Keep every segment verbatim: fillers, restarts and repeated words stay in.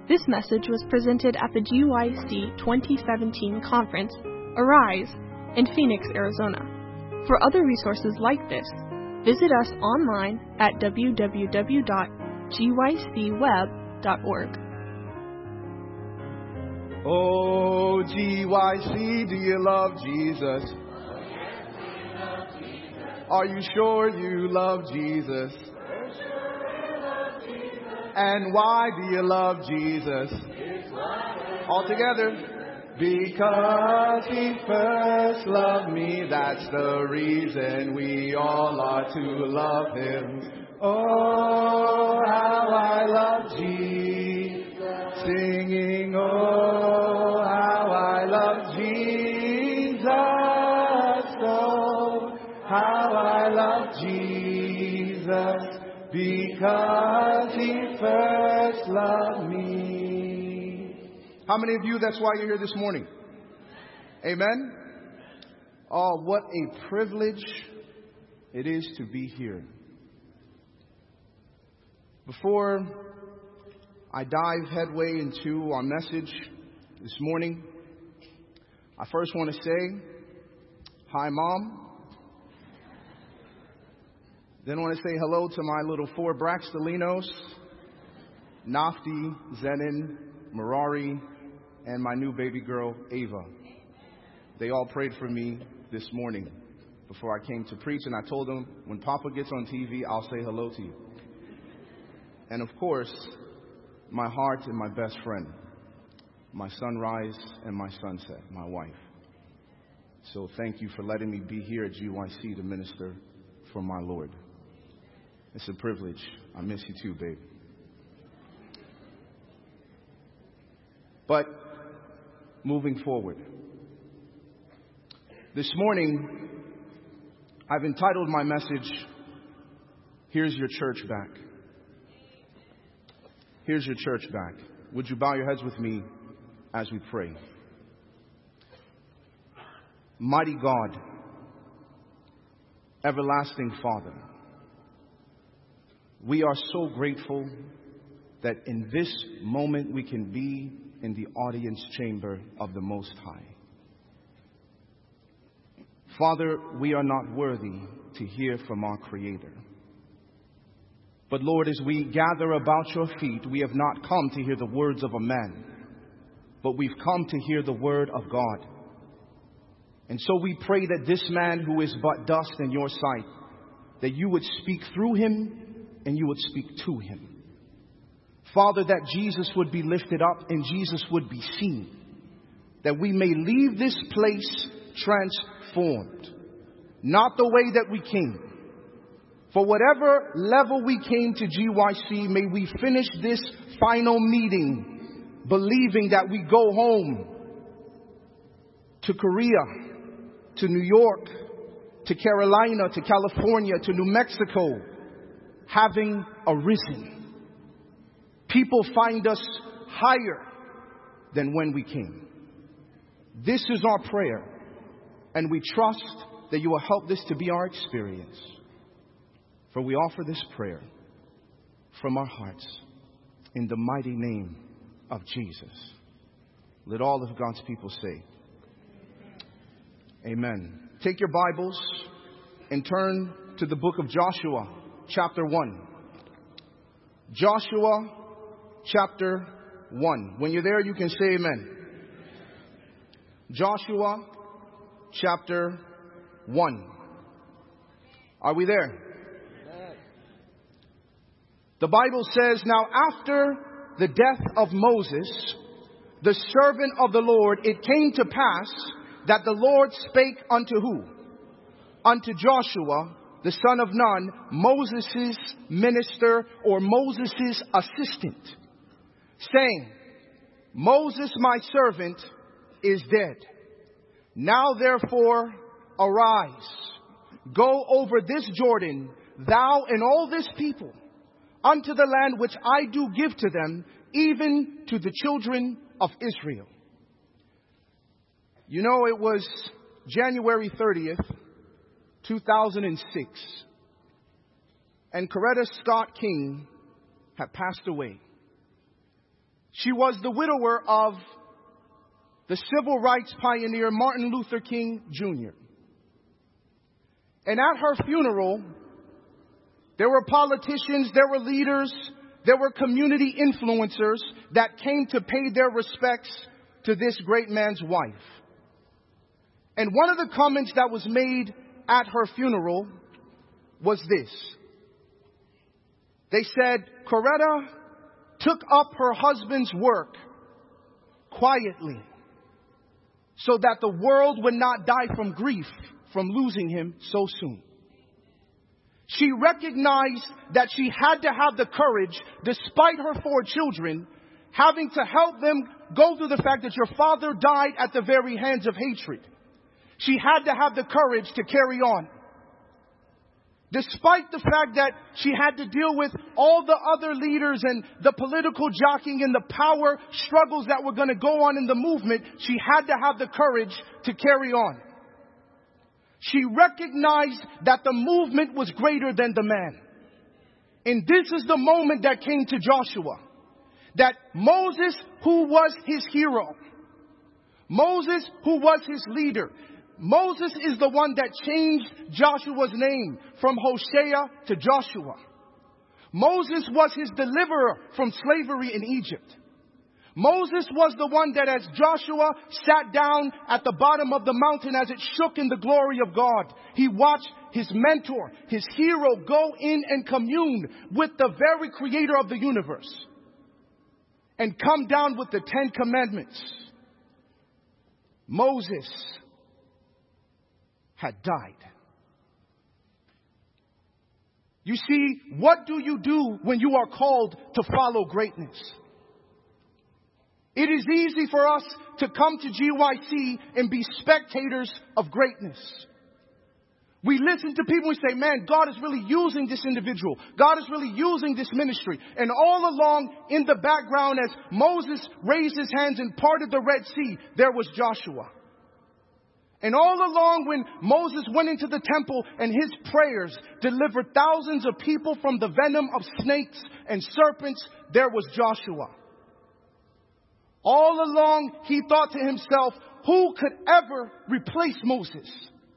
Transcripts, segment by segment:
This message was presented at the G Y C twenty seventeen conference, Arise, in Phoenix, Arizona. For other resources like this, visit us online at w w w dot g y c web dot org. Oh, G Y C, do you love Jesus? Are you sure you love Jesus? And why do you love Jesus? All together. Because he first loved me, that's the reason we all are to love him. Oh, how I love Jesus. Singing, oh, how I love Jesus. Oh, how I love Jesus. Because he first loved me. How many of you, that's why you're here this morning? Amen? Oh, what a privilege it is to be here. Before I dive headway into our message this morning, I first want to say, hi, Mom. Then I want to say hello to my little four Braxtolinos, Nafti, Zenin, Mirari, and my new baby girl, Ava. They all prayed for me this morning before I came to preach, and I told them, when Papa gets on T V, I'll say hello to you. And of course, my heart and my best friend, my sunrise and my sunset, my wife. So thank you for letting me be here at G Y C to minister for my Lord. It's a privilege. I miss you too, babe. But moving forward, this morning I've entitled my message, Here's Your Church Back. Here's your church back. Would you bow your heads with me as we pray? Mighty God, everlasting Father, we are so grateful that in this moment we can be in the audience chamber of the Most High. Father, we are not worthy to hear from our Creator. But Lord, as we gather about your feet, we have not come to hear the words of a man, but we've come to hear the word of God. And so we pray that this man who is but dust in your sight, that you would speak through him and you would speak to him. Father, that Jesus would be lifted up and Jesus would be seen, that we may leave this place transformed, not the way that we came. For whatever level we came to G Y C, may we finish this final meeting believing that we go home to Korea, to New York, to Carolina, to California, to New Mexico, having arisen. People find us higher than when we came. This is our prayer, and we trust that you will help this to be our experience. For we offer this prayer from our hearts in the mighty name of Jesus. Let all of God's people say, Amen. Take your Bibles and turn to the book of Joshua, chapter one. Joshua, chapter one. When you're there, you can say amen. Joshua, chapter one. Are we there? The Bible says, now after the death of Moses, the servant of the Lord, it came to pass that the Lord spake unto who? Unto Joshua, the son of Nun, Moses' minister or Moses' assistant, saying, Moses my servant is dead. Now therefore arise, go over this Jordan, thou and all this people, unto the land which I do give to them, even to the children of Israel. You know, it was January thirtieth, two thousand six, and Coretta Scott King had passed away. She was the widower of the civil rights pioneer Martin Luther King Junior And at her funeral, there were politicians, there were leaders, there were community influencers that came to pay their respects to this great man's wife. And one of the comments that was made at her funeral was this. They said, Coretta took up her husband's work quietly so that the world would not die from grief from losing him so soon. She recognized that she had to have the courage, despite her four children, having to help them go through the fact that your father died at the very hands of hatred. She had to have the courage to carry on. Despite the fact that she had to deal with all the other leaders and the political jockeying and the power struggles that were going to go on in the movement, she had to have the courage to carry on. She recognized that the movement was greater than the man. And this is the moment that came to Joshua. That Moses, who was his hero, Moses, who was his leader, Moses is the one that changed Joshua's name from Hosea to Joshua. Moses was his deliverer from slavery in Egypt. Moses was the one that as Joshua sat down at the bottom of the mountain as it shook in the glory of God, he watched his mentor, his hero, go in and commune with the very creator of the universe and come down with the Ten Commandments. Moses had died. You see, what do you do when you are called to follow greatness? It is easy for us to come to G Y C and be spectators of greatness. We listen to people and say, man, God is really using this individual. God is really using this ministry. And all along in the background, as Moses raised his hands and parted the Red Sea, there was Joshua. And all along when Moses went into the temple and his prayers delivered thousands of people from the venom of snakes and serpents, there was Joshua. All along he thought to himself, who could ever replace Moses?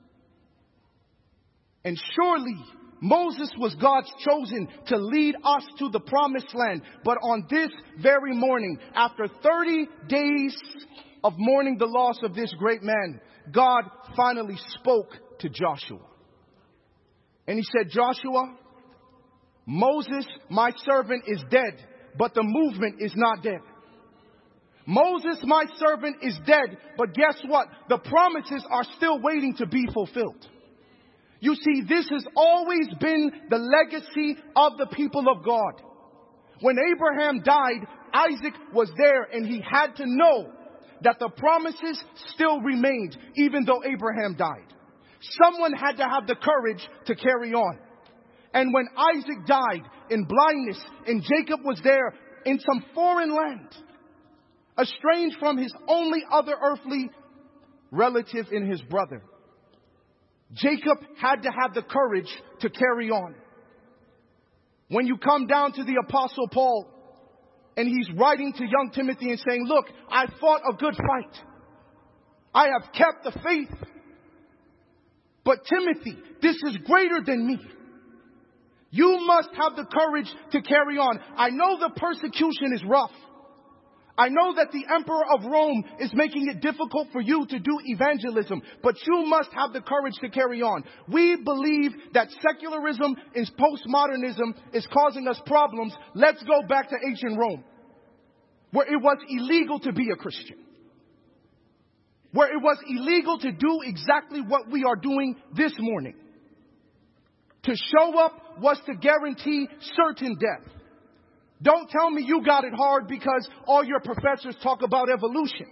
And surely Moses was God's chosen to lead us to the promised land. But on this very morning, after thirty days of mourning the loss of this great man, God finally spoke to Joshua. And he said, Joshua, Moses, my servant, is dead, but the movement is not dead. Moses, my servant, is dead, but guess what? The promises are still waiting to be fulfilled. You see, this has always been the legacy of the people of God. When Abraham died, Isaac was there, and he had to know that the promises still remained, even though Abraham died. Someone had to have the courage to carry on. And when Isaac died in blindness, and Jacob was there in some foreign land, estranged from his only other earthly relative in his brother, Jacob had to have the courage to carry on. When you come down to the Apostle Paul, and he's writing to young Timothy and saying, look, I fought a good fight. I have kept the faith. But Timothy, this is greater than me. You must have the courage to carry on. I know the persecution is rough. I know that the emperor of Rome is making it difficult for you to do evangelism, but you must have the courage to carry on. We believe that secularism and postmodernism is causing us problems. Let's go back to ancient Rome, where it was illegal to be a Christian, where it was illegal to do exactly what we are doing this morning. To show up was to guarantee certain death. Don't tell me you got it hard because all your professors talk about evolution.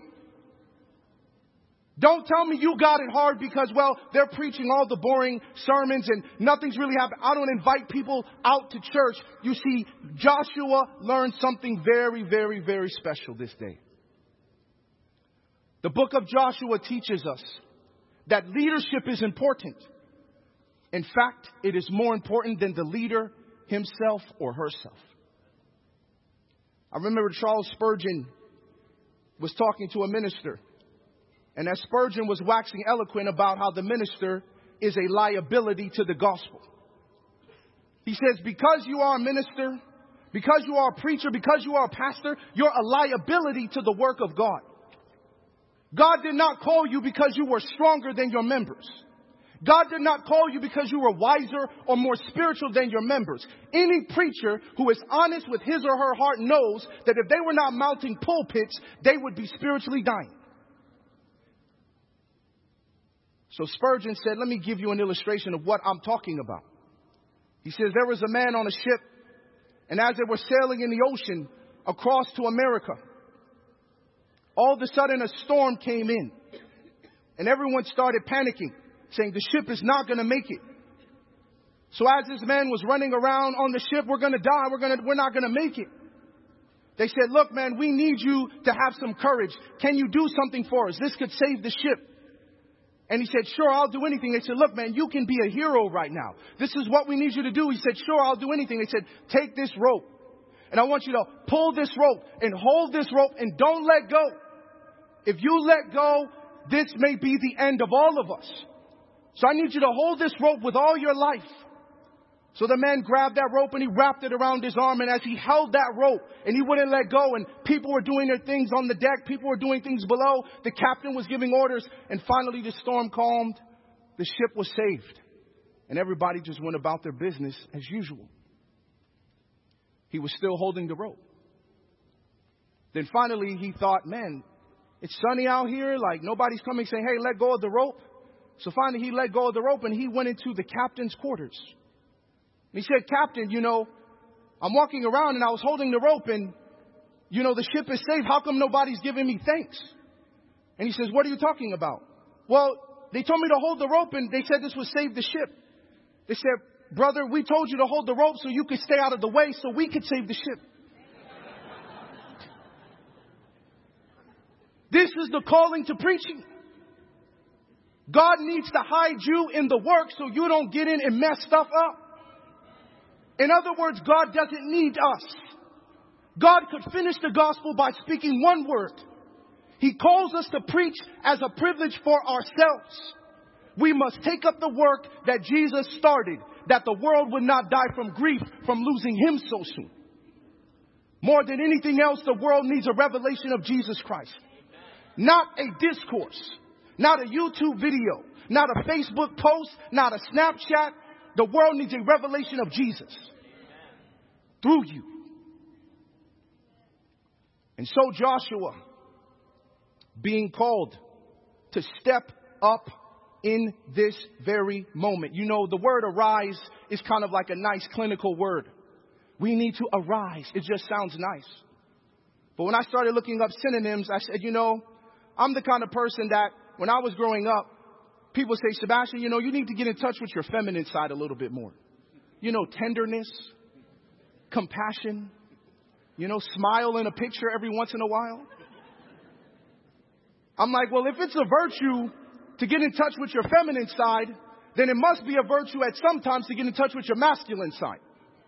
Don't tell me you got it hard because, well, they're preaching all the boring sermons and nothing's really happening. I don't invite people out to church. You see, Joshua learned something very, very, very special this day. The book of Joshua teaches us that leadership is important. In fact, it is more important than the leader himself or herself. I remember Charles Spurgeon was talking to a minister. And as Spurgeon was waxing eloquent about how the minister is a liability to the gospel. He says, because you are a minister, because you are a preacher, because you are a pastor, you're a liability to the work of God. God did not call you because you were stronger than your members. God did not call you because you were wiser or more spiritual than your members. Any preacher who is honest with his or her heart knows that if they were not mounting pulpits, they would be spiritually dying. So Spurgeon said, let me give you an illustration of what I'm talking about. He says there was a man on a ship, and as they were sailing in the ocean across to America, all of a sudden a storm came in, and everyone started panicking, saying the ship is not going to make it. So as this man was running around on the ship, we're going to die, we're going to, we're not going to make it. They said, look, man, we need you to have some courage. Can you do something for us? This could save the ship. And he said, sure, I'll do anything. They said, look, man, you can be a hero right now. This is what we need you to do. He said, sure, I'll do anything. They said, take this rope. And I want you to pull this rope and hold this rope and don't let go. If you let go, this may be the end of all of us. So I need you to hold this rope with all your life. So the man grabbed that rope and he wrapped it around his arm. And as he held that rope and he wouldn't let go, and people were doing their things on the deck, people were doing things below, the captain was giving orders, and finally the storm calmed, the ship was saved, and everybody just went about their business as usual. He was still holding the rope. Then finally he thought, man, it's sunny out here, like nobody's coming saying, hey, let go of the rope. So finally he let go of the rope and he went into the captain's quarters. And he said, Captain, you know, I'm walking around and I was holding the rope and, you know, the ship is safe. How come nobody's giving me thanks? And he says, what are you talking about? Well, they told me to hold the rope and they said this would save the ship. They said, brother, we told you to hold the rope so you could stay out of the way so we could save the ship. This is the calling to preaching. God needs to hide you in the work so you don't get in and mess stuff up. In other words, God doesn't need us. God could finish the gospel by speaking one word. He calls us to preach as a privilege for ourselves. We must take up the work that Jesus started, that the world would not die from grief from losing him so soon. More than anything else, the world needs a revelation of Jesus Christ. Not a discourse, not a YouTube video, not a Facebook post, not a Snapchat. The world needs a revelation of Jesus through you. And so Joshua, being called to step up in this very moment. You know, the word arise is kind of like a nice clinical word. We need to arise. It just sounds nice. But when I started looking up synonyms, I said, you know, I'm the kind of person that when I was growing up, people say, Sebastian, you know, you need to get in touch with your feminine side a little bit more. You know, tenderness, compassion, you know, smile in a picture every once in a while. I'm like, well, if it's a virtue to get in touch with your feminine side, then it must be a virtue at some times to get in touch with your masculine side.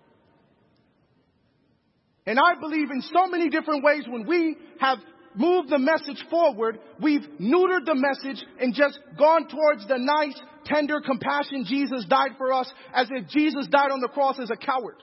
And I believe in so many different ways when we have moved the message forward, we've neutered the message and just gone towards the nice, tender compassion Jesus died for us, as if Jesus died on the cross as a coward.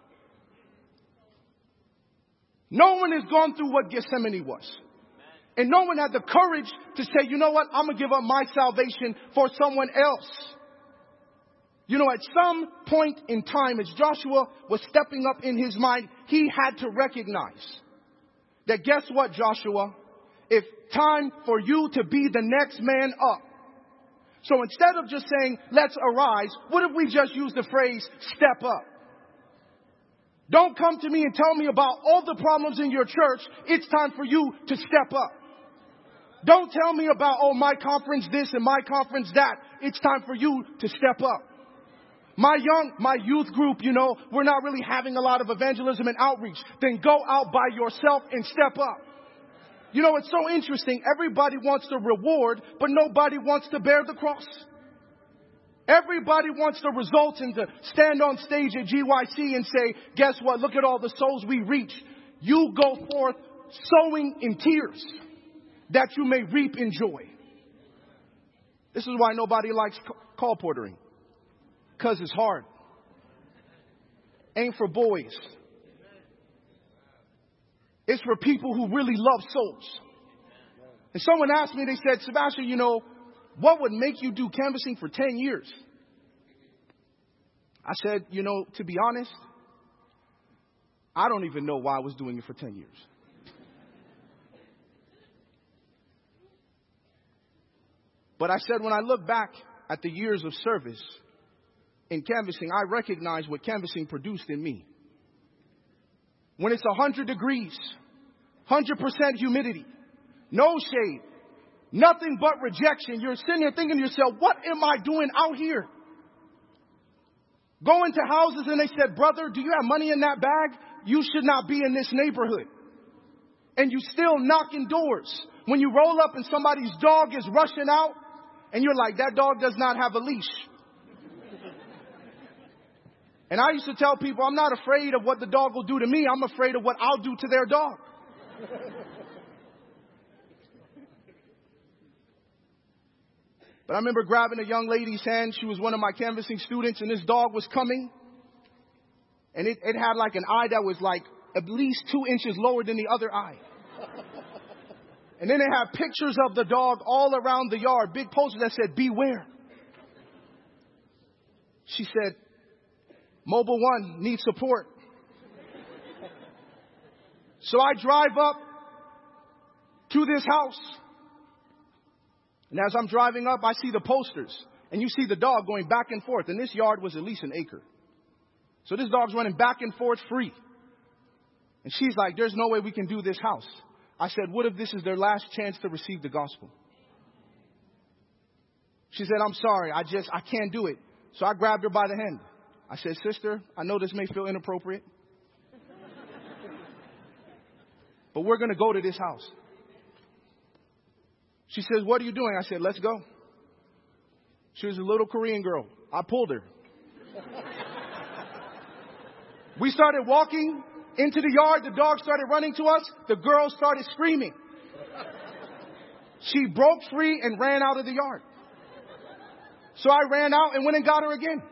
No one has gone through what Gethsemane was. And no one had the courage to say, you know what, I'm going to give up my salvation for someone else. You know, at some point in time, as Joshua was stepping up in his mind, he had to recognize that, guess what, Joshua? It's time for you to be the next man up. So instead of just saying, let's arise, what if we just use the phrase, step up? Don't come to me and tell me about all the problems in your church. It's time for you to step up. Don't tell me about, oh, my conference this and my conference that. It's time for you to step up. My young, my youth group, you know, we're not really having a lot of evangelism and outreach. Then go out by yourself and step up. You know, it's so interesting. Everybody wants the reward, but nobody wants to bear the cross. Everybody wants the results and to stand on stage at G Y C and say, guess what? Look at all the souls we reach. You go forth sowing in tears that you may reap in joy. This is why nobody likes call portering. Because it's hard. Ain't for boys. It's for people who really love souls. And someone asked me, they said, Sebastian, you know, what would make you do canvassing for ten years? I said, you know, to be honest, I don't even know why I was doing it for ten years. But I said, when I look back at the years of service in canvassing, I recognize what canvassing produced in me. When it's one hundred degrees, one hundred percent humidity, no shade, nothing but rejection, you're sitting there thinking to yourself, what am I doing out here? Going to houses and they said, brother, do you have money in that bag? You should not be in this neighborhood. And you still knocking doors. When you roll up and somebody's dog is rushing out and you're like, that dog does not have a leash. And I used to tell people, I'm not afraid of what the dog will do to me. I'm afraid of what I'll do to their dog. But I remember grabbing a young lady's hand. She was one of my canvassing students, and this dog was coming. And it, it had like an eye that was like at least two inches lower than the other eye. And then they had pictures of the dog all around the yard, big posters that said, beware. She said, Mobile One needs support. So I drive up to this house. And as I'm driving up, I see the posters. And you see the dog going back and forth. And this yard was at least an acre. So this dog's running back and forth free. And she's like, there's no way we can do this house. I said, what if this is their last chance to receive the gospel? She said, I'm sorry. I just, I can't do it. So I grabbed her by the hand. I said, sister, I know this may feel inappropriate, but we're going to go to this house. She says, what are you doing? I said, let's go. She was a little Korean girl. I pulled her. We started walking into the yard. The dog started running to us. The girl started screaming. She broke free and ran out of the yard. So I ran out and went and got her again.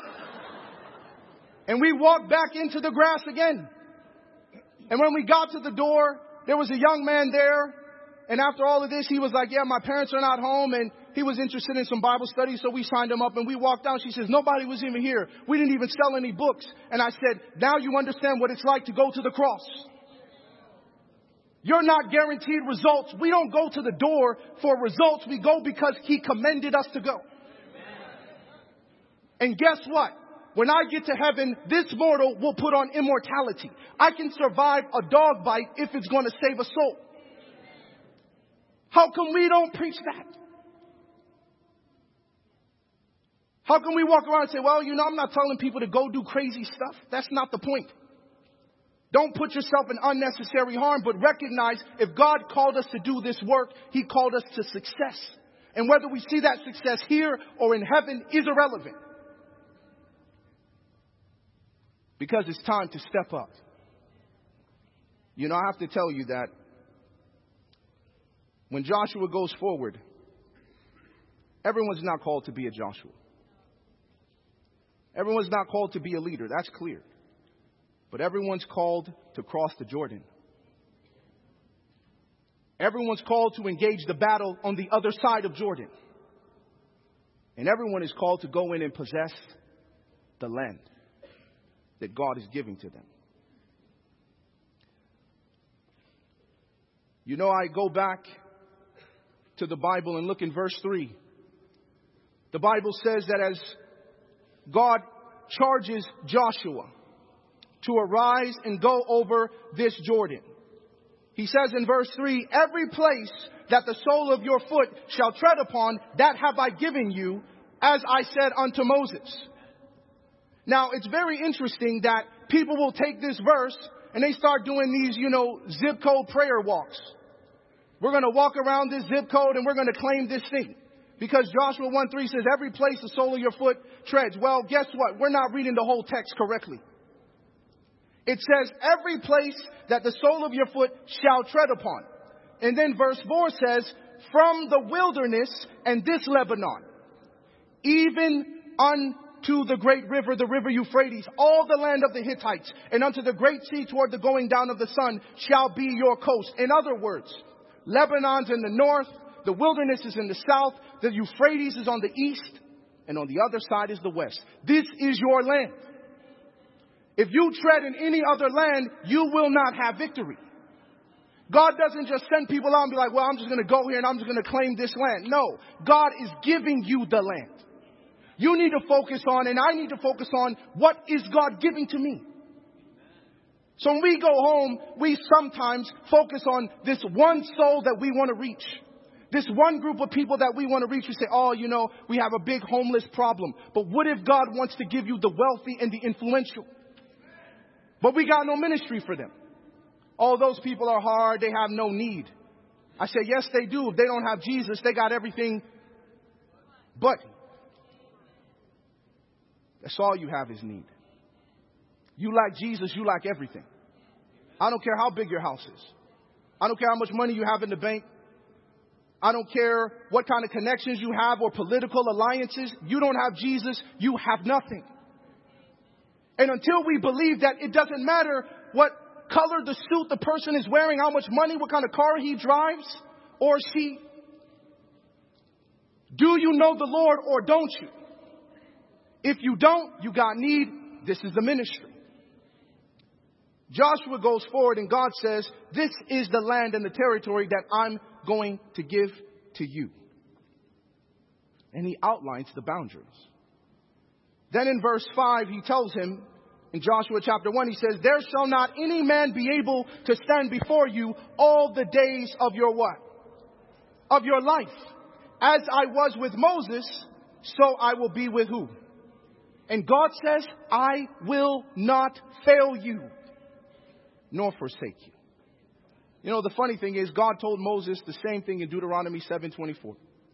And we walked back into the grass again. And when we got to the door, there was a young man there. And after all of this, he was like, yeah, my parents are not home. And he was interested in some Bible study. So we signed him up and we walked out. She says, nobody was even here. We didn't even sell any books. And I said, now you understand what it's like to go to the cross. You're not guaranteed results. We don't go to the door for results. We go because he commended us to go. And guess what? When I get to heaven, this mortal will put on immortality. I can survive a dog bite if it's going to save a soul. How come we don't preach that? How come we walk around and say, well, you know, I'm not telling people to go do crazy stuff. That's not the point. Don't put yourself in unnecessary harm, but recognize if God called us to do this work, he called us to success. And whether we see that success here or in heaven is irrelevant. Because it's time to step up. You know, I have to tell you that when Joshua goes forward, everyone's not called to be a Joshua. Everyone's not called to be a leader. That's clear. But everyone's called to cross the Jordan. Everyone's called to engage the battle on the other side of Jordan. And everyone is called to go in and possess the land that God is giving to them. You know, I go back to the Bible and look in verse three. The Bible says that as God charges Joshua to arise and go over this Jordan, he says in verse three, every place that the sole of your foot shall tread upon, that have I given you, as I said unto Moses. Now, it's very interesting that people will take this verse and they start doing these, you know, zip code prayer walks. We're going to walk around this zip code and we're going to claim this thing. Because Joshua one three says, every place the sole of your foot treads. Well, guess what? We're not reading the whole text correctly. It says, every place that the sole of your foot shall tread upon. And then verse four says, from the wilderness and this Lebanon, even unto the great river, the river Euphrates, all the land of the Hittites, and unto the great sea toward the going down of the sun shall be your coast. In other words, Lebanon's in the north, the wilderness is in the south, the Euphrates is on the east, and on the other side is the west. This is your land. If you tread in any other land, you will not have victory. God doesn't just send people out and be like, well, I'm just going to go here and I'm just going to claim this land. No, God is giving you the land. You need to focus on, and I need to focus on, what is God giving to me? So when we go home, we sometimes focus on this one soul that we want to reach. This one group of people that we want to reach. We say, oh, you know, we have a big homeless problem. But what if God wants to give you the wealthy and the influential? But we got no ministry for them. Oh, those people are hard. They have no need. I say, yes, they do. If they don't have Jesus, they got everything but. That's all you have is need. You lack Jesus, you lack everything. I don't care how big your house is. I don't care how much money you have in the bank. I don't care what kind of connections you have or political alliances. You don't have Jesus, you have nothing. And until we believe that it doesn't matter what color the suit the person is wearing, how much money, what kind of car he drives or she. Do you know the Lord or don't you? If you don't, you got need. This is the ministry. Joshua goes forward and God says, this is the land and the territory that I'm going to give to you. And he outlines the boundaries. Then in verse five, he tells him, in Joshua chapter one, he says, there shall not any man be able to stand before you all the days of your what? Of your life. As I was with Moses, so I will be with who? And God says, I will not fail you, nor forsake you. You know, the funny thing is, God told Moses the same thing in Deuteronomy seven twenty-four.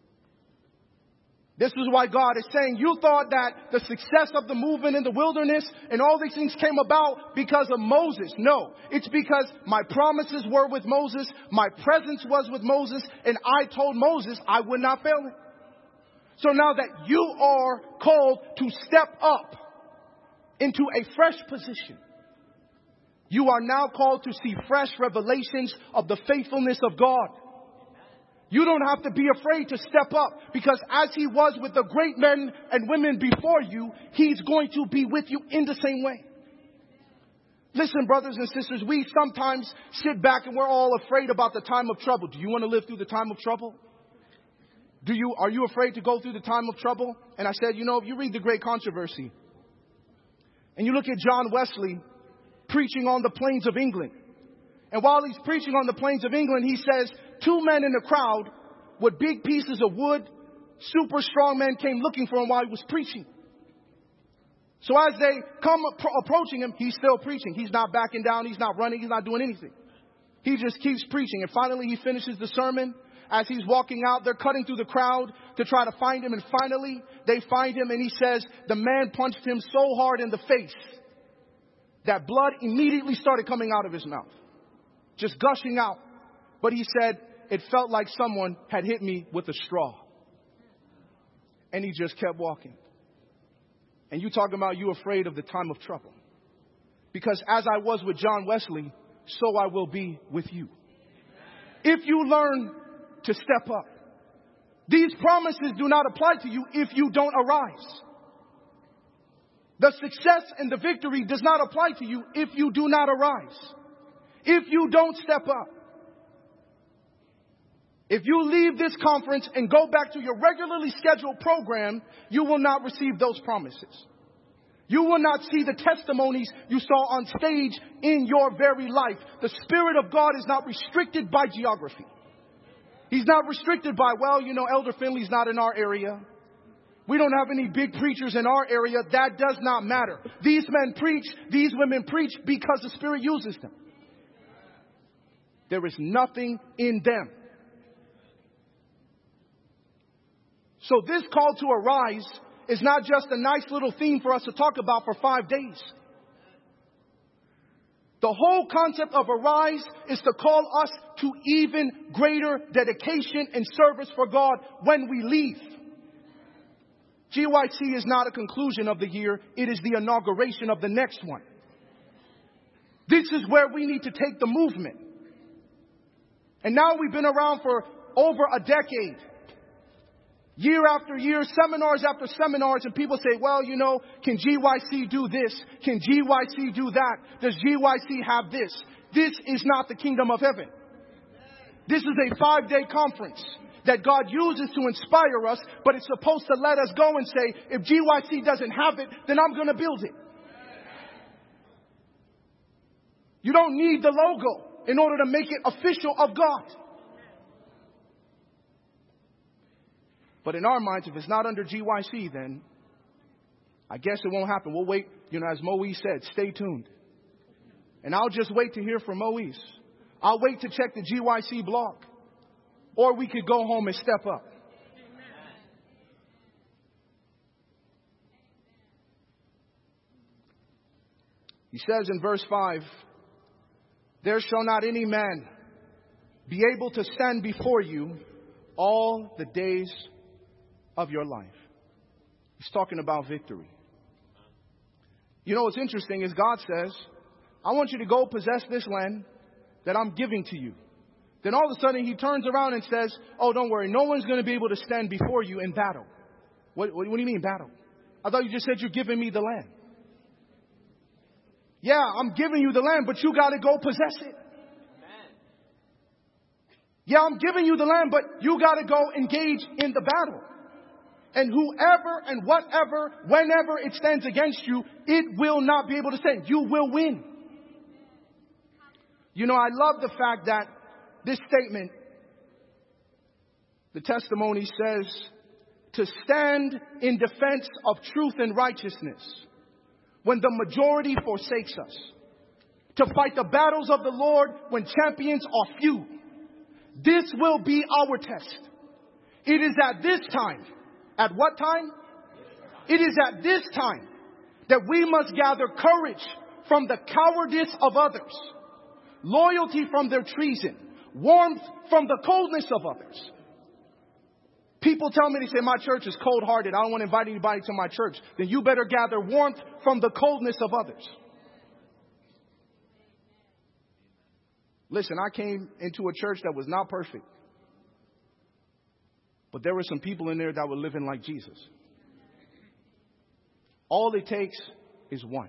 This is why God is saying, you thought that the success of the movement in the wilderness and all these things came about because of Moses. No, it's because my promises were with Moses, my presence was with Moses, and I told Moses I would not fail him. So now that you are called to step up into a fresh position, you are now called to see fresh revelations of the faithfulness of God. You don't have to be afraid to step up, because as he was with the great men and women before you, he's going to be with you in the same way. Listen, brothers and sisters, we sometimes sit back and we're all afraid about the time of trouble. Do you want to live through the time of trouble? Do you, are you afraid to go through the time of trouble? And I said, you know, if you read The Great Controversy and you look at John Wesley preaching on the plains of England, and while he's preaching on the plains of England, he says two men in the crowd with big pieces of wood, super strong men, came looking for him while he was preaching. So as they come appro- approaching him, he's still preaching. He's not backing down. He's not running. He's not doing anything. He just keeps preaching. And finally he finishes the sermon. As he's walking out, they're cutting through the crowd to try to find him. And finally they find him, and he says the man punched him so hard in the face that blood immediately started coming out of his mouth, just gushing out. But he said, it felt like someone had hit me with a straw. And he just kept walking. And you talking about you afraid of the time of trouble. Because as I was with John Wesley, so I will be with you. If you learn to step up, these promises do not apply to you if you don't arise. The success and the victory does not apply to you if you do not arise. If you don't step up. If you leave this conference and go back to your regularly scheduled program, you will not receive those promises. You will not see the testimonies you saw on stage in your very life. The Spirit of God is not restricted by geography. He's not restricted by, well, you know, Elder Finley's not in our area. We don't have any big preachers in our area. That does not matter. These men preach, these women preach because the Spirit uses them. There is nothing in them. So this call to arise is not just a nice little theme for us to talk about for five days. The whole concept of Arise is to call us to even greater dedication and service for God when we leave. G Y C is not a conclusion of the year. It is the inauguration of the next one. This is where we need to take the movement. And now we've been around for over a decade. Year after year, seminars after seminars, and people say, well, you know, can G Y C do this? Can G Y C do that? Does G Y C have this? This is not the kingdom of heaven. This is a five-day conference that God uses to inspire us, but it's supposed to let us go and say, if G Y C doesn't have it, then I'm going to build it. You don't need the logo in order to make it official of God. But in our minds, if it's not under G Y C, then I guess it won't happen. We'll wait. You know, as Moise said, stay tuned. And I'll just wait to hear from Moise. I'll wait to check the G Y C blog. Or we could go home and step up. He says in verse five, there shall not any man be able to stand before you all the days of your life. He's talking about victory. You know what's interesting is God says, I want you to go possess this land that I'm giving to you. Then all of a sudden he turns around and says, oh, don't worry, no one's going to be able to stand before you in battle. What, what, what do you mean battle? I thought you just said you're giving me the land. Yeah, I'm giving you the land, but you got to go possess it. Yeah, I'm giving you the land, but you got to go engage in the battle. And whoever and whatever, whenever it stands against you, it will not be able to stand. You will win. You know, I love the fact that this statement, the testimony says, to stand in defense of truth and righteousness when the majority forsakes us. To fight the battles of the Lord when champions are few. This will be our test. It is at this time. At what time? It is at this time that we must gather courage from the cowardice of others, loyalty from their treason, warmth from the coldness of others. People tell me, they say, my church is cold-hearted. I don't want to invite anybody to my church. Then you better gather warmth from the coldness of others. Listen, I came into a church that was not perfect. But there were some people in there that were living like Jesus. All it takes is one.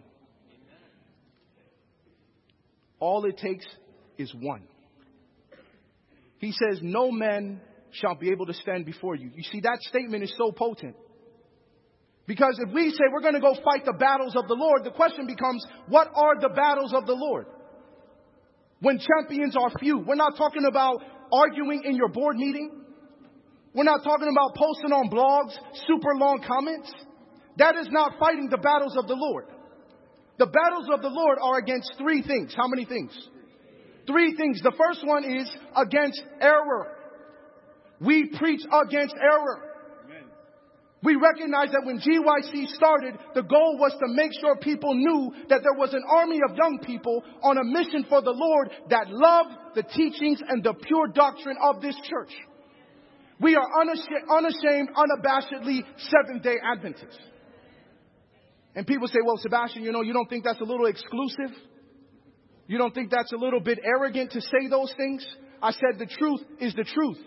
All it takes is one. He says, no man shall be able to stand before you. You see, that statement is so potent. Because if we say we're going to go fight the battles of the Lord, the question becomes, what are the battles of the Lord? When champions are few. We're not talking about arguing in your board meeting. We're not talking about posting on blogs, super long comments. That is not fighting the battles of the Lord. The battles of the Lord are against three things. How many things? Three things. The first one is against error. We preach against error. Amen. We recognize that when G Y C started, the goal was to make sure people knew that there was an army of young people on a mission for the Lord that loved the teachings and the pure doctrine of this church. We are unashamed, unashamed unabashedly Seventh-day Adventists. And people say, well, Sebastian, you know, you don't think that's a little exclusive? You don't think that's a little bit arrogant to say those things? I said the truth is the truth.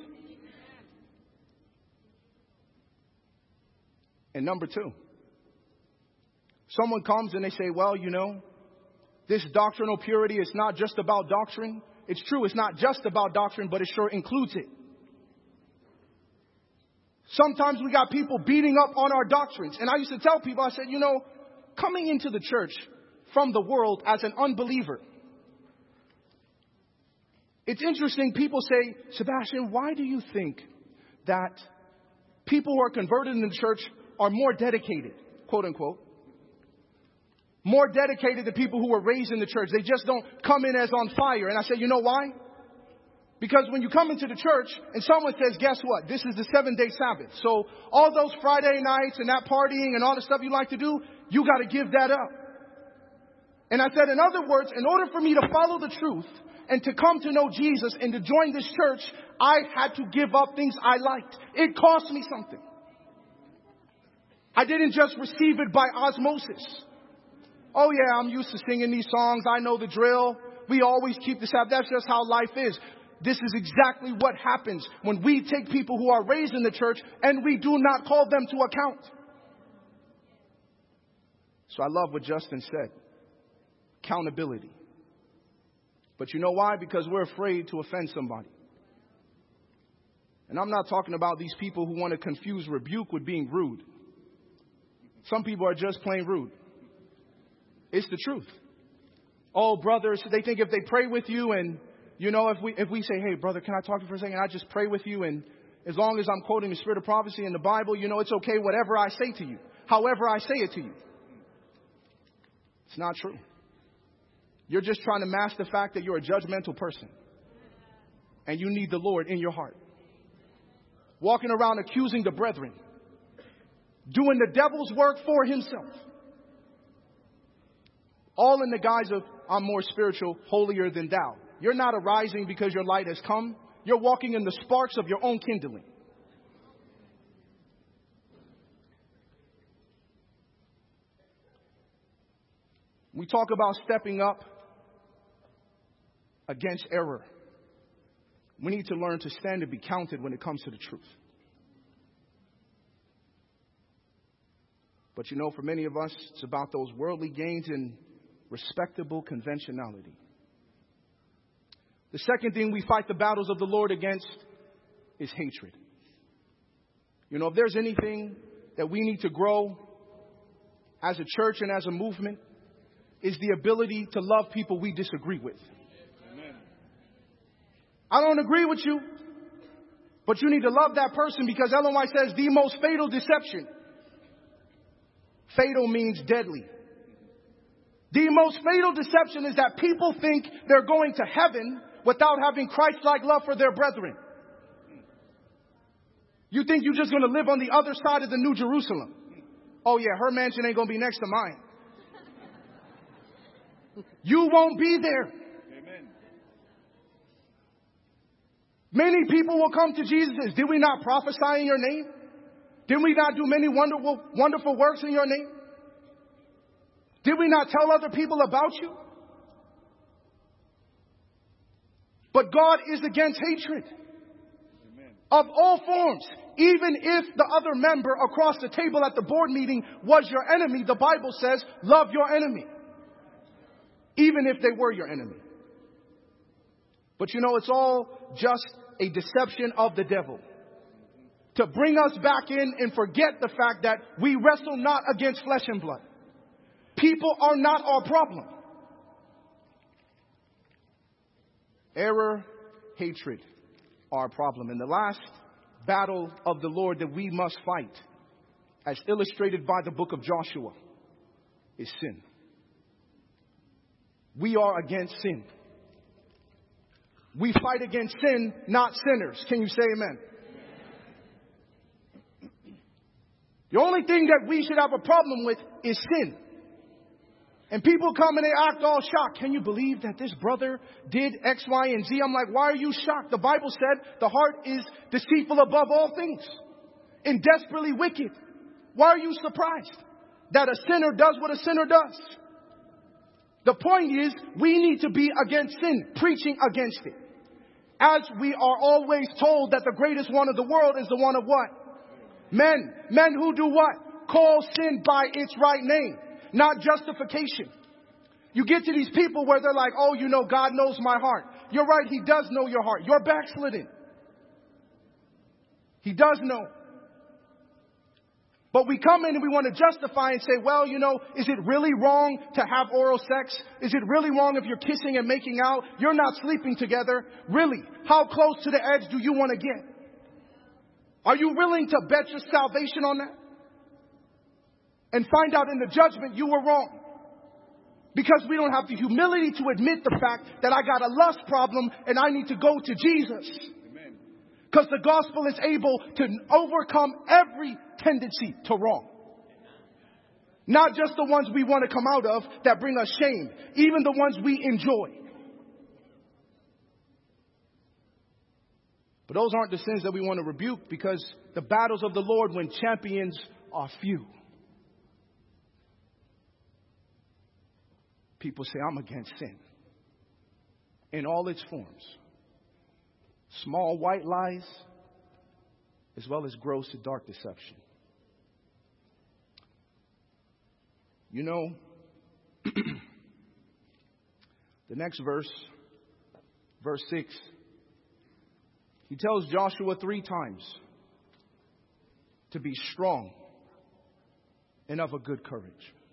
And number two, someone comes and they say, well, you know, this doctrinal purity is not just about doctrine. It's true, it's not just about doctrine, but it sure includes it. Sometimes we got people beating up on our doctrines. And I used to tell people, I said, you know, coming into the church from the world as an unbeliever, it's interesting. People say, Sebastian, why do you think that people who are converted in the church are more dedicated, quote unquote, more dedicated than people who were raised in the church? They just don't come in as on fire. And I said, you know why? Because when you come into the church and someone says, guess what? This is the seven-day Sabbath. So all those Friday nights and that partying and all the stuff you like to do, you got to give that up. And I said, in other words, in order for me to follow the truth and to come to know Jesus and to join this church, I had to give up things I liked. It cost me something. I didn't just receive it by osmosis. Oh yeah, I'm used to singing these songs. I know the drill. We always keep this up. That's just how life is. This is exactly what happens when we take people who are raised in the church and we do not call them to account. So I love what Justin said. Accountability. But you know why? Because we're afraid to offend somebody. And I'm not talking about these people who want to confuse rebuke with being rude. Some people are just plain rude. It's the truth. Oh, brothers, they think if they pray with you and, you know, if we if we say, hey, brother, can I talk to you for a second? I just pray with you. And as long as I'm quoting the spirit of prophecy in the Bible, you know, it's okay, whatever I say to you, however I say it to you. It's not true. You're just trying to mask the fact that you're a judgmental person and you need the Lord in your heart. Walking around accusing the brethren, doing the devil's work for himself. All in the guise of, I'm more spiritual, holier than thou. You're not arising because your light has come. You're walking in the sparks of your own kindling. We talk about stepping up against error. We need to learn to stand and be counted when it comes to the truth. But you know, for many of us, it's about those worldly gains and respectable conventionality. The second thing we fight the battles of the Lord against is hatred. You know, if there's anything that we need to grow as a church and as a movement, is the ability to love people we disagree with. Amen. I don't agree with you, but you need to love that person, because Ellen White says the most fatal deception. Fatal means deadly. The most fatal deception is that people think they're going to heaven without having Christ-like love for their brethren. You think you're just going to live on the other side of the New Jerusalem. Oh yeah, her mansion ain't going to be next to mine. You won't be there. Amen. Many people will come to Jesus and say, did we not prophesy in your name? Did we not do many wonderful, wonderful works in your name? Did we not tell other people about you? But God is against hatred. Amen. Of all forms. Even if the other member across the table at the board meeting was your enemy, the Bible says, love your enemy. Even if they were your enemy. But you know, it's all just a deception of the devil. To bring us back in and forget the fact that we wrestle not against flesh and blood. People are not our problem. Error, hatred are our problem. And the last battle of the Lord that we must fight, as illustrated by the book of Joshua, is sin. We are against sin. We fight against sin, not sinners. Can you say amen? The only thing that we should have a problem with is sin. And people come and they act all shocked. Can you believe that this brother did X, Y, and Z? I'm like, why are you shocked? The Bible said the heart is deceitful above all things and desperately wicked. Why are you surprised that a sinner does what a sinner does? The point is, we need to be against sin, preaching against it. As we are always told that the greatest one of the world is the one of what? Men. Men who do what? Call sin by its right name. Not justification. You get to these people where they're like, oh, you know, God knows my heart. You're right, He does know your heart. You're backslidden. He does know. But we come in and we want to justify and say, well, you know, is it really wrong to have oral sex? Is it really wrong if you're kissing and making out? You're not sleeping together. Really? How close to the edge do you want to get? Are you willing to bet your salvation on that? And find out in the judgment you were wrong. Because we don't have the humility to admit the fact that I got a lust problem and I need to go to Jesus. Because the gospel is able to overcome every tendency to wrong. Not just the ones we want to come out of that bring us shame, even the ones we enjoy. But those aren't the sins that we want to rebuke, because the battles of the Lord, when champions are few. People say, I'm against sin in all its forms. Small white lies, as well as gross and dark deception. You know, the next verse, verse six, he tells Joshua three times to be strong and of a good courage.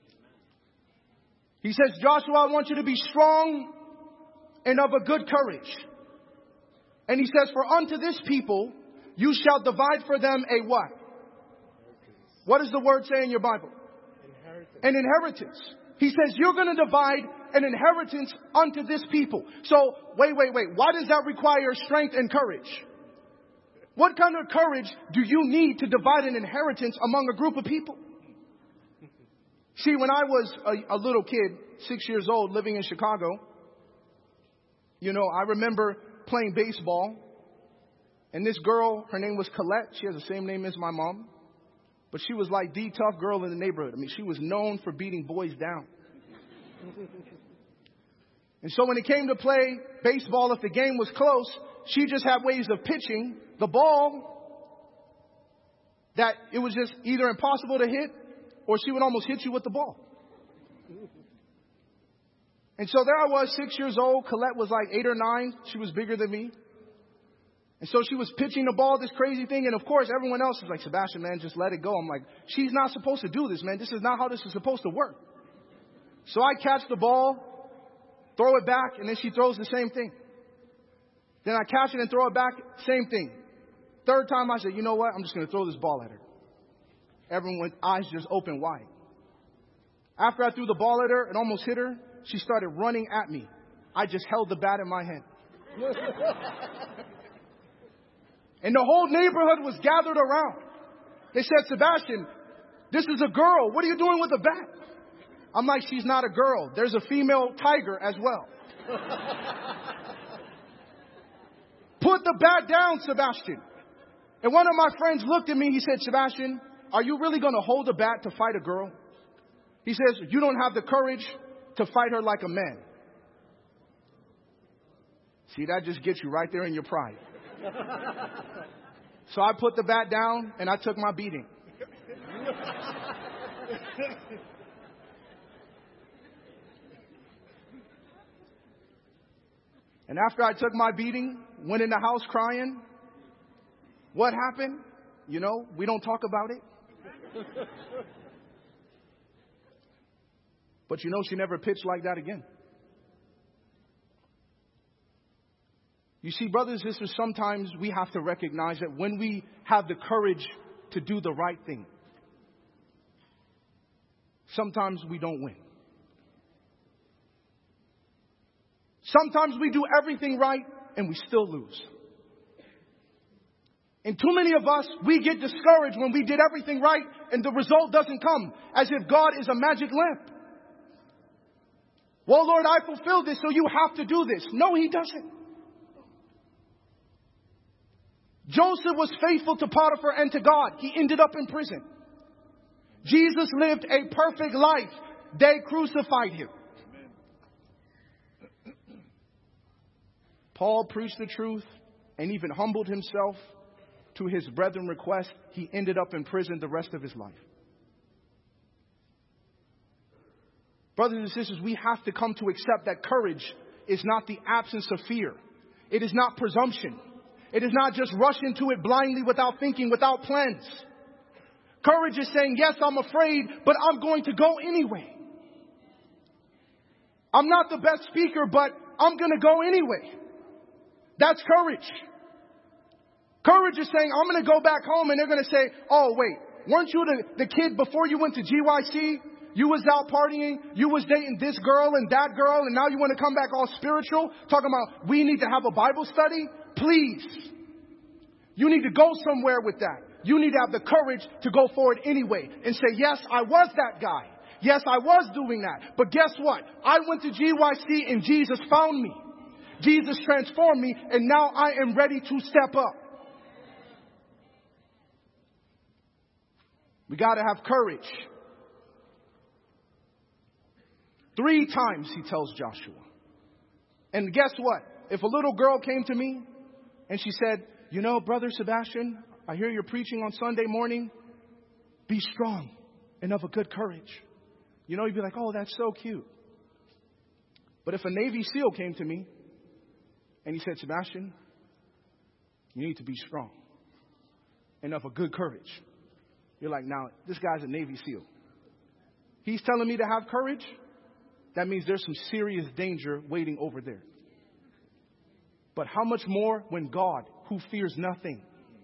He says, Joshua, I want you to be strong and of a good courage. And he says, for unto this people you shall divide for them a what? What does the word say in your Bible? Inheritance. An inheritance. He says, you're going to divide an inheritance unto this people. So, wait, wait, wait. Why does that require strength and courage? What kind of courage do you need to divide an inheritance among a group of people? See, when I was a, a little kid, six years old, living in Chicago, you know, I remember playing baseball. And this girl, her name was Colette. She has the same name as my mom. But she was like the tough girl in the neighborhood. I mean, she was known for beating boys down. And so when it came to play baseball, if the game was close, she just had ways of pitching the ball that it was just either impossible to hit, or she would almost hit you with the ball. And so there I was, six years old. Colette was like eight or nine. She was bigger than me. And so she was pitching the ball, this crazy thing. And of course, everyone else was like, Sebastian, man, just let it go. I'm like, she's not supposed to do this, man. This is not how this is supposed to work. So I catch the ball, throw it back, and then she throws the same thing. Then I catch it and throw it back, same thing. Third time I said, you know what? I'm just going to throw this ball at her. Everyone's eyes just open wide. After I threw the ball at her and almost hit her, she started running at me. I just held the bat in my hand. And the whole neighborhood was gathered around. They said, Sebastian, this is a girl. What are you doing with a bat? I'm like, she's not a girl. There's a female tiger as well. Put the bat down, Sebastian. And one of my friends looked at me. He said, Sebastian, are you really going to hold a bat to fight a girl? He says, you don't have the courage to fight her like a man. See, that just gets you right there in your pride. So I put the bat down and I took my beating. And after I took my beating, went in the house crying. What happened? You know, we don't talk about it. But you know, she never pitched like that again. You see, brothers and sisters, sometimes we have to recognize that when we have the courage to do the right thing, sometimes we don't win. Sometimes we do everything right and we still lose. And too many of us, we get discouraged when we did everything right and the result doesn't come, as if God is a magic lamp. Well, Lord, I fulfilled this, so you have to do this. No, he doesn't. Joseph was faithful to Potiphar and to God. He ended up in prison. Jesus lived a perfect life. They crucified him. Paul preached the truth and even humbled himself to his brethren request. He ended up in prison the rest of his life. Brothers and sisters, we have to come to accept that courage is not the absence of fear. It is not presumption. It is not just rush into it blindly without thinking, without plans. Courage is saying, yes, I'm afraid, but I'm going to go anyway. I'm not the best speaker, but I'm going to go anyway. That's courage. Courage is saying, I'm going to go back home and they're going to say, oh, wait, weren't you the, the kid before you went to G Y C? You was out partying. You was dating this girl and that girl. And now you want to come back all spiritual, talking about we need to have a Bible study. Please. You need to go somewhere with that. You need to have the courage to go forward anyway and say, yes, I was that guy. Yes, I was doing that. But guess what? I went to G Y C and Jesus found me. Jesus transformed me, and now I am ready to step up. We got to have courage. Three times he tells Joshua. And guess what? If a little girl came to me and she said, you know, Brother Sebastian, I hear you're preaching on Sunday morning. Be strong and of a good courage. You know, you'd be like, oh, that's so cute. But if a Navy SEAL came to me and he said, Sebastian, you need to be strong and of a good courage. You're like, now, this guy's a Navy SEAL. He's telling me to have courage. That means there's some serious danger waiting over there. But how much more when God, who fears nothing,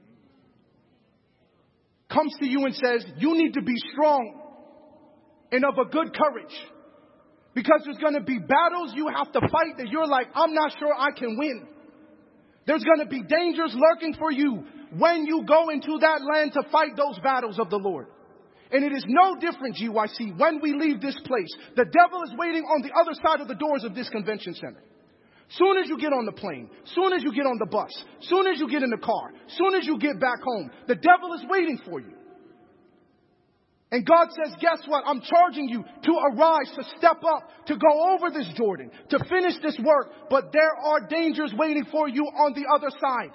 comes to you and says, you need to be strong and of a good courage. Because there's going to be battles you have to fight that you're like, I'm not sure I can win. There's going to be dangers lurking for you when you go into that land to fight those battles of the Lord. And it is no different, G Y C, when we leave this place. The devil is waiting on the other side of the doors of this convention center. Soon as you get on the plane, soon as you get on the bus, soon as you get in the car, soon as you get back home, the devil is waiting for you. And God says, guess what? I'm charging you to arise, to step up, to go over this Jordan, to finish this work. But there are dangers waiting for you on the other side.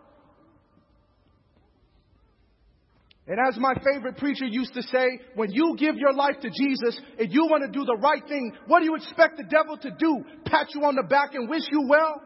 And as my favorite preacher used to say, when you give your life to Jesus and you want to do the right thing, what do you expect the devil to do? Pat you on the back and wish you well?